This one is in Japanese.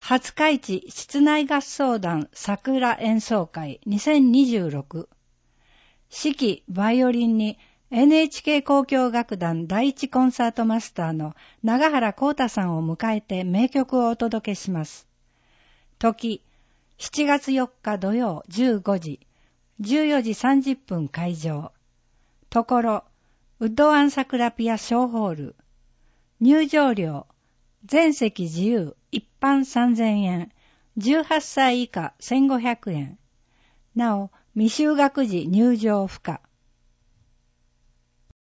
廿日市室内合奏団桜演奏会2026。指揮バイオリンに NHK 交響楽団第一コンサートマスターの永原光太さんを迎えて名曲をお届けします。時、7月4日土曜15時、14時30分会場。ところ、ウッドワン桜ピア小ホール。入場料、全席自由、一般3000円、18歳以下1500円。なお、未就学時入場不可。